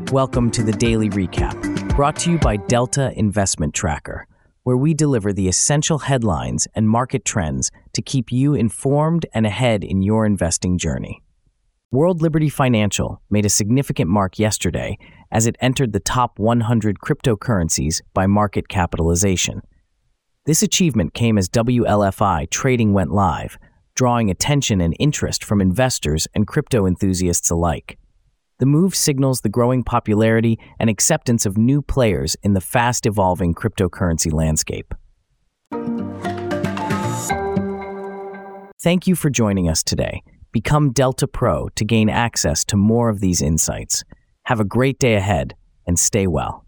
Welcome to the Daily Recap, brought to you by Delta Investment Tracker, where we deliver the essential headlines and market trends to keep you informed and ahead in your investing journey. World Liberty Financial made a significant mark yesterday as it entered the top 100 cryptocurrencies by market capitalization. This achievement came as WLFI trading went live, drawing attention and interest from investors and crypto enthusiasts alike. The move signals the growing popularity and acceptance of new players in the fast-evolving cryptocurrency landscape. Thank you for joining us today. Become Delta Pro to gain access to more of these insights. Have a great day ahead and stay well.